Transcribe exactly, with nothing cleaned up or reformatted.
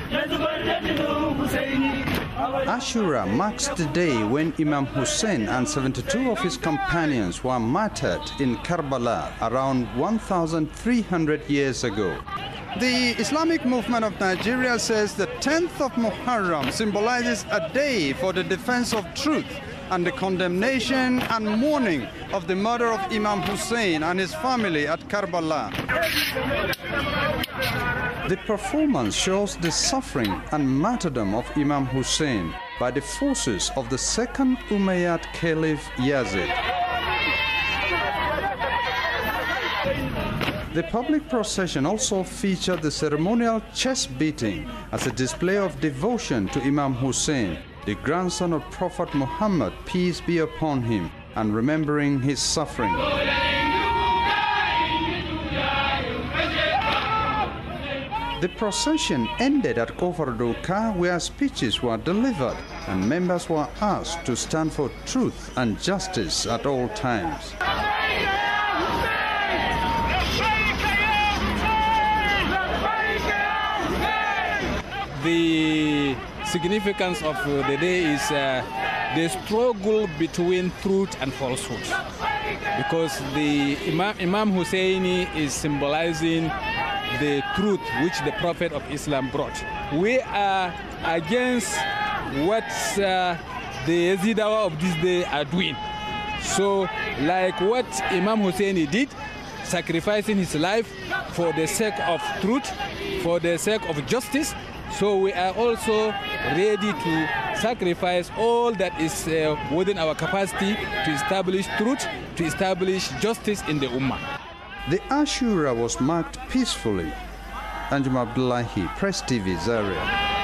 Ashura marks the day when Imam Hussein and seventy-two of his companions were martyred in Karbala around one thousand three hundred years ago. The Islamic Movement of Nigeria says the tenth of Muharram symbolizes a day for the defense of truth and the condemnation and mourning of the murder of Imam Hussein and his family at Karbala. The performance shows the suffering and martyrdom of Imam Hussein by the forces of the second Umayyad Caliph Yazid. The public procession also featured the ceremonial chest beating as a display of devotion to Imam Hussein, the grandson of Prophet Muhammad, peace be upon him, and remembering his suffering. The procession ended at Kofardoka, where speeches were delivered and members were asked to stand for truth and justice at all times. The significance of the day is uh, the struggle between truth and falsehood, because the Imam, Imam Husseini is symbolizing the truth which the Prophet of Islam brought. We are against what uh, the Yazidawa of this day are doing. So, like what Imam Husseini did, sacrificing his life for the sake of truth, for the sake of justice, so we are also ready to sacrifice all that is uh, within our capacity to establish truth, to establish justice in the Ummah. The Ashura was marked peacefully. Anjum Abdullahi, Press T V, Zaria.